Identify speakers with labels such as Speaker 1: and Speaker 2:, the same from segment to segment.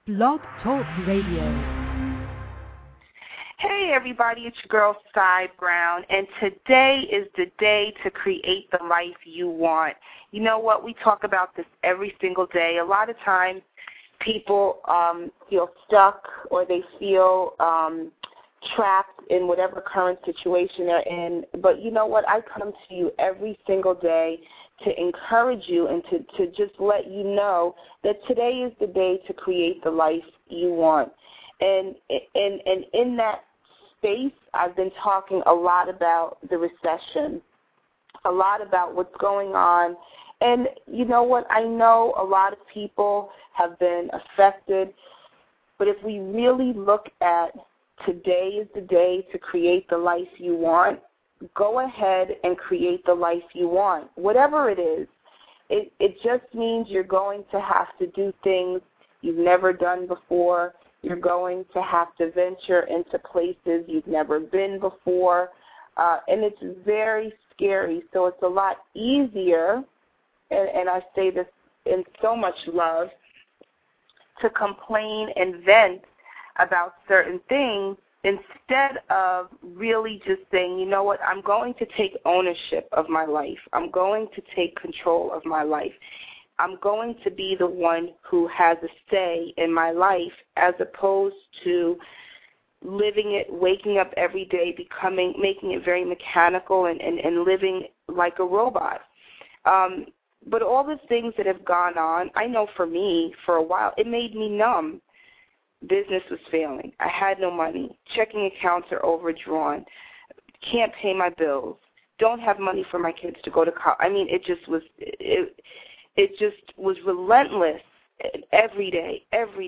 Speaker 1: Blog Talk Radio.
Speaker 2: Hey everybody, it's your girl Cy Brown, and today is the day to create the life you want. You know what? We talk about this every single day. A lot of times people feel stuck or they feel trapped in whatever current situation they're in. But you know what? I come to you every single day to encourage you and to just let you know that today is the day to create the life you want. And in that space, I've been talking a lot about the recession, a lot about what's going on. And you know what? I know a lot of people have been affected, but if we really look at today is the day to create the life you want, go ahead and create the life you want. Whatever it is, it just means you're going to have to do things you've never done before. You're going to have to venture into places you've never been before, and it's very scary. So it's a lot easier, and I say this in so much love, to complain and vent about certain things instead of really just saying, you know what, I'm going to take ownership of my life. I'm going to take control of my life. I'm going to be the one who has a say in my life as opposed to living it, waking up every day, making it very mechanical and living like a robot. But all the things that have gone on, I know for me, for a while, it made me numb. Business was failing. I had no money. Checking accounts are overdrawn. Can't pay my bills. Don't have money for my kids to go to college. I mean, it just was relentless every day.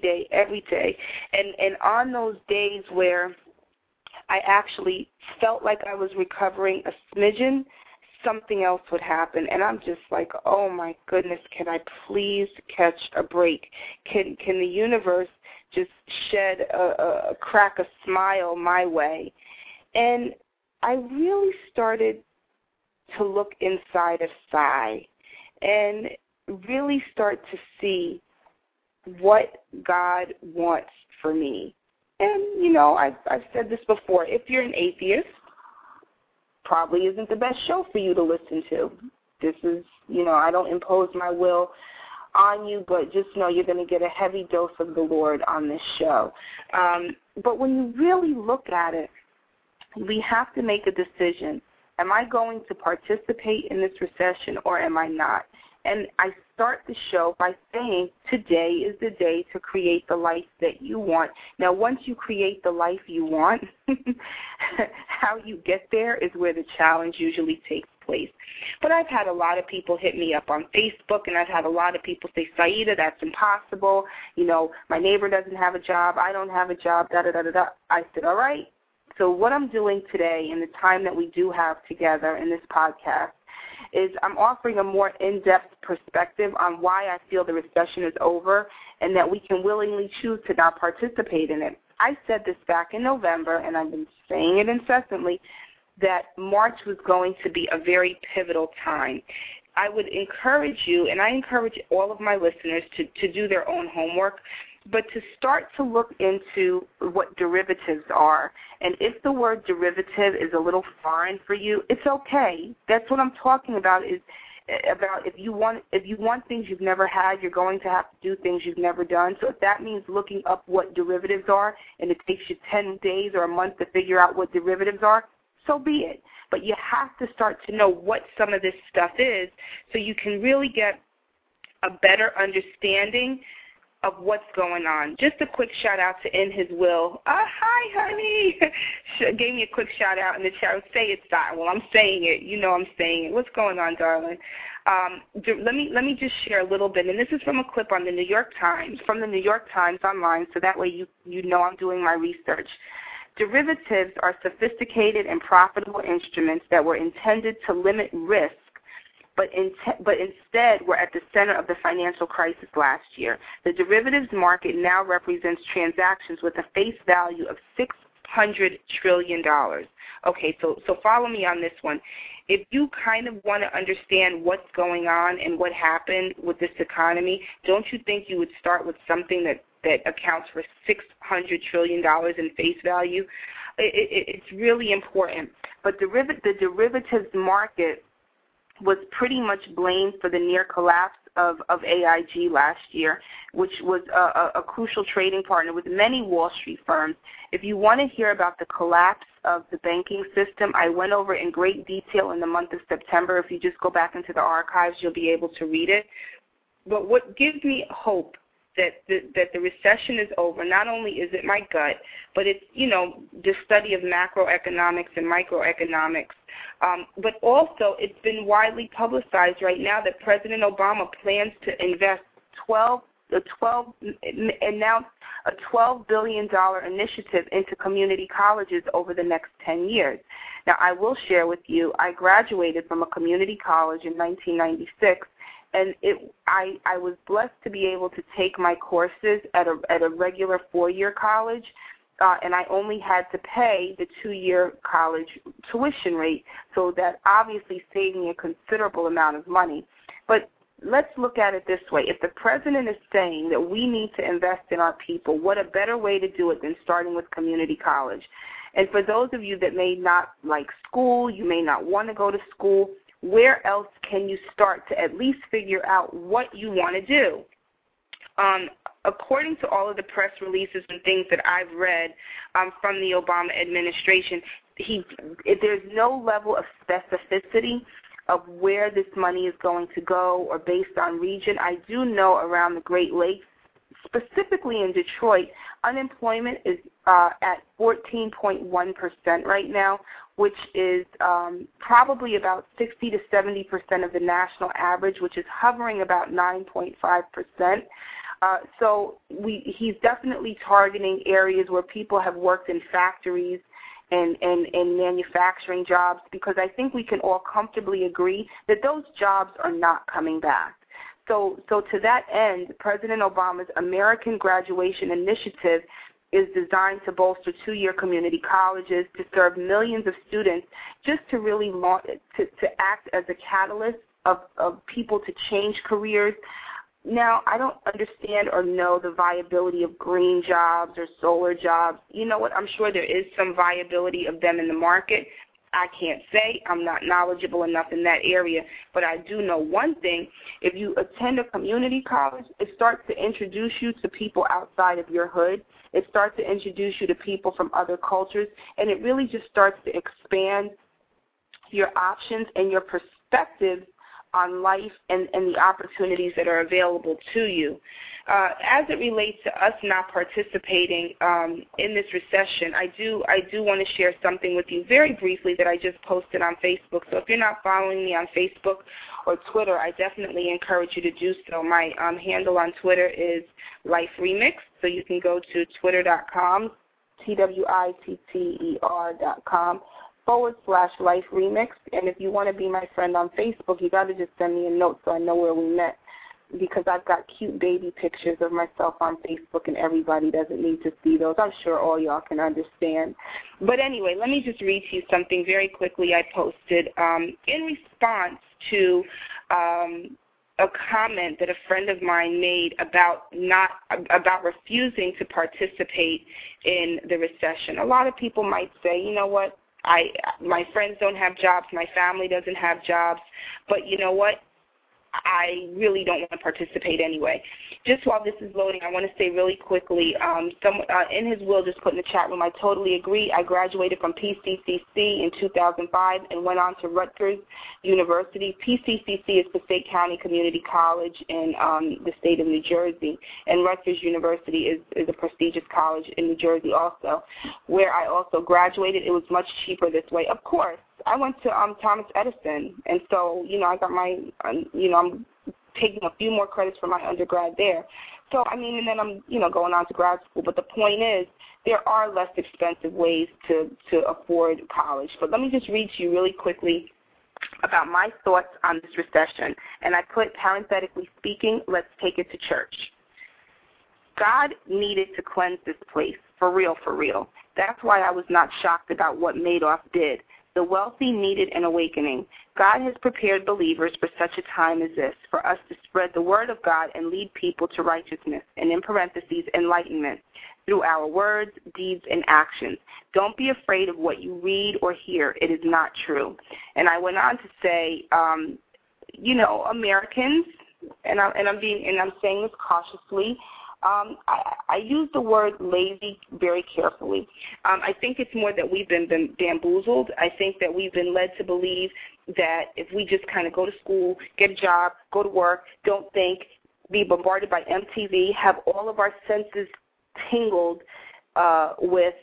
Speaker 2: And on those days where I actually felt like I was recovering a smidgen, something else would happen. And I'm just like, oh my goodness, can I please catch a break? Can the universe just shed crack a smile my way? And I really started to look inside of Cy and really start to see what God wants for me. And, you know, I've said this before. If you're an atheist, probably isn't the best show for you to listen to. This is, you know, I don't impose my will on you, but just know you're going to get a heavy dose of the Lord on this show. But when you really look at it, we have to make a decision. Am I going to participate in this recession or am I not? And I start the show by saying today is the day to create the life that you want. Now, once you create the life you want, how you get there is where the challenge usually takes place. But I've had a lot of people hit me up on Facebook, and I've had a lot of people say, Saida, that's impossible. You know, my neighbor doesn't have a job. I don't have a job, da-da-da-da-da. I said, all right. So what I'm doing today in the time that we do have together in this podcast is I'm offering a more in-depth perspective on why I feel the recession is over and that we can willingly choose to not participate in it. I said this back in November, and I've been saying it incessantly, that March was going to be a very pivotal time. I would encourage you, and I encourage all of my listeners to do their own homework, but to start to look into what derivatives are. And if the word derivative is a little foreign for you, it's okay. That's what I'm talking about, is about if you want things you've never had, you're going to have to do things you've never done. So if that means looking up what derivatives are and it takes you 10 days or a month to figure out what derivatives are, so be it. But you have to start to know what some of this stuff is so you can really get a better understanding of what's going on. Just a quick shout-out to In His Will. Hi, honey. Gave me a quick shout-out in the chat. Say it, Scott. Well, I'm saying it. You know I'm saying it. What's going on, darling? Let me just share a little bit, and this is from a clip on the New York Times, from the New York Times online, so that way you know I'm doing my research. Derivatives are sophisticated and profitable instruments that were intended to limit risk, but instead were at the center of the financial crisis last year. The derivatives market now represents transactions with a face value of $600 trillion. Okay, so follow me on this one. If you kind of want to understand what's going on and what happened with this economy, don't you think you would start with something that that accounts for $600 trillion in face value. It's really important. But the derivatives market was pretty much blamed for the near collapse of AIG last year, which was a crucial trading partner with many Wall Street firms. If you want to hear about the collapse of the banking system, I went over in great detail in the month of September. If you just go back into the archives, you'll be able to read it. But what gives me hope that the recession is over, not only is it my gut, but it's, the study of macroeconomics and microeconomics. But also, it's been widely publicized right now that President Obama plans to invest announced a $12 billion initiative into community colleges over the next 10 years. Now, I will share with you, I graduated from a community college in 1996, and I was blessed to be able to take my courses at a regular 4-year college, and I only had to pay the 2-year college tuition rate, so that obviously saved me a considerable amount of money. But let's look at it this way. If the president is saying that we need to invest in our people, what a better way to do it than starting with community college? And for those of you that may not like school, you may not want to go to school, where else can you start to at least figure out what you want to do? According to all of the press releases and things that I've read from the Obama administration, there's no level of specificity of where this money is going to go or based on region. I do know around the Great Lakes, specifically in Detroit, unemployment is at 14.1% right now, which is probably about 60 to 70% of the national average, which is hovering about 9.5%. So he's definitely targeting areas where people have worked in factories and manufacturing jobs, because I think we can all comfortably agree that those jobs are not coming back. So to that end, President Obama's American Graduation Initiative is designed to bolster 2-year community colleges, to serve millions of students, just to really to act as a catalyst of people to change careers. Now, I don't understand or know the viability of green jobs or solar jobs. You know what? I'm sure there is some viability of them in the market. I can't say. I'm not knowledgeable enough in that area. But I do know one thing. If you attend a community college, it starts to introduce you to people outside of your hood. It starts to introduce you to people from other cultures. And it really just starts to expand your options and your perspectives on life and the opportunities that are available to you. As it relates to us not participating in this recession, I do want to share something with you very briefly that I just posted on Facebook. So if you're not following me on Facebook or Twitter, I definitely encourage you to do so. My handle on Twitter is Life Remix, so you can go to twitter.com, TWITTER.com, /Life Remix. And if you want to be my friend on Facebook, you got to just send me a note so I know where we met, because I've got cute baby pictures of myself on Facebook, and everybody doesn't need to see those. I'm sure all y'all can understand. But anyway, let me just read to you something very quickly I posted in response to a comment that a friend of mine made about refusing to participate in the recession. A lot of people might say, you know what, my friends don't have jobs, my family doesn't have jobs, but you know what? I really don't want to participate anyway. Just while this is loading, I want to say really quickly, someone in his will just put in the chat room, I totally agree. I graduated from PCCC in 2005 and went on to Rutgers University. PCCC is Passaic County Community College in the state of New Jersey, and Rutgers University is a prestigious college in New Jersey also, where I also graduated. It was much cheaper this way. Of course, I went to Thomas Edison, and so, I got my, I'm taking a few more credits for my undergrad there. So, and then I'm, going on to grad school. But the point is, there are less expensive ways to afford college. But let me just read to you really quickly about my thoughts on this recession. And I put, parenthetically speaking, let's take it to church. God needed to cleanse this place, for real, for real. That's why I was not shocked about what Madoff did. The wealthy needed an awakening. God has prepared believers for such a time as this, for us to spread the word of God and lead people to righteousness, and in parentheses, enlightenment, through our words, deeds, and actions. Don't be afraid of what you read or hear. It is not true. And I went on to say, Americans, and I'm saying this cautiously, I use the word lazy very carefully. I think it's more that we've been bamboozled. I think that we've been led to believe that if we just kind of go to school, get a job, go to work, don't think, be bombarded by MTV, have all of our senses tingled with,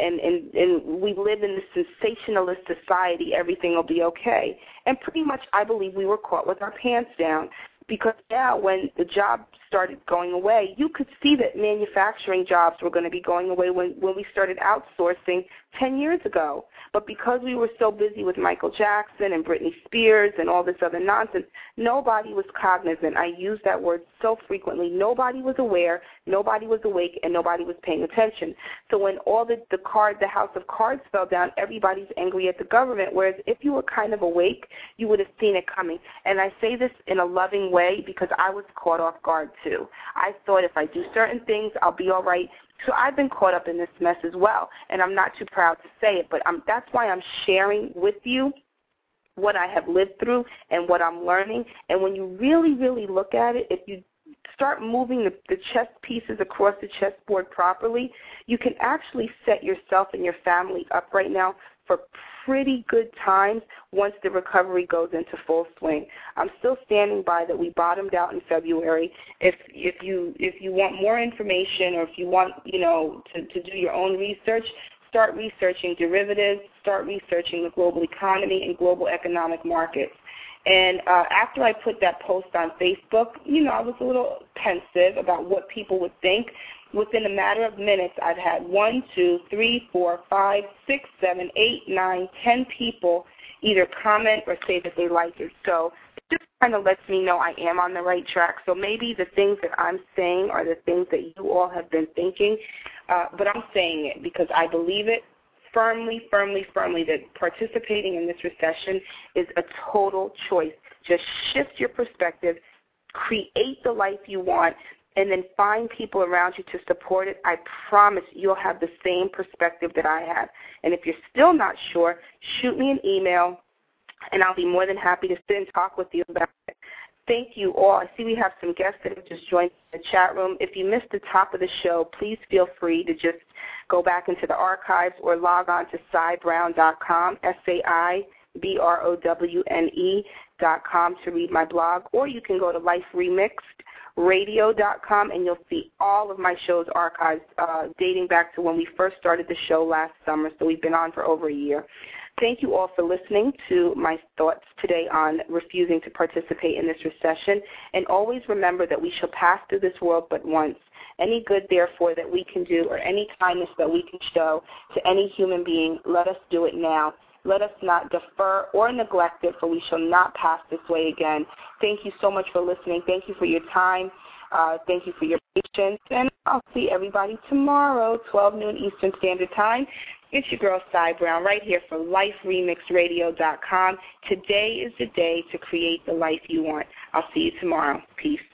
Speaker 2: and we live in this sensationalist society, everything will be okay. And pretty much I believe we were caught with our pants down. Because now when the job started going away, you could see that manufacturing jobs were going to be going away when we started outsourcing 10 years ago. But because we were so busy with Michael Jackson and Britney Spears and all this other nonsense, nobody was cognizant. I use that word so frequently. Nobody was aware, nobody was awake, and nobody was paying attention. So when all the house of cards fell down, everybody's angry at the government, whereas if you were kind of awake, you would have seen it coming. And I say this in a loving way because I was caught off guard too. I thought if I do certain things, I'll be all right. So I've been caught up in this mess as well, and I'm not too proud to say it, but that's why I'm sharing with you what I have lived through and what I'm learning. And when you really, really look at it, if you start moving the chess pieces across the chessboard properly, you can actually set yourself and your family up right now for pretty good times once the recovery goes into full swing. I'm still standing by that we bottomed out in February. If you want more information, or if you want to do your own research, start researching derivatives, start researching the global economy and global economic markets. And after I put that post on Facebook, I was a little pensive about what people would think. Within a matter of minutes, I've had 1, 2, 3, 4, 5, 6, 7, 8, 9, 10 people either comment or say that they like it. So it just kind of lets me know I am on the right track. So maybe the things that I'm saying are the things that you all have been thinking, but I'm saying it because I believe it firmly that participating in this recession is a total choice. Just shift your perspective, create the life you want, and then find people around you to support it. I promise you'll have the same perspective that I have. And if you're still not sure, shoot me an email, and I'll be more than happy to sit and talk with you about it. Thank you all. I see we have some guests that have just joined the chat room. If you missed the top of the show, please feel free to just go back into the archives or log on to SaiBrown.com, SaiBrown.com to read my blog, or you can go to LifeRemixedRadio.com and you'll see all of my shows archived dating back to when we first started the show last summer, so we've been on for over a year. Thank you all for listening to my thoughts today on refusing to participate in this recession. And always remember that we shall pass through this world but once. Any good, therefore, that we can do or any kindness that we can show to any human being, let us do it now. Let us not defer or neglect it, for we shall not pass this way again. Thank you so much for listening. Thank you for your time. Thank you for your patience. And I'll see everybody tomorrow, 12 noon Eastern Standard Time. It's your girl, Sai Brown, right here for LifeRemixedRadio.com. Today is the day to create the life you want. I'll see you tomorrow. Peace.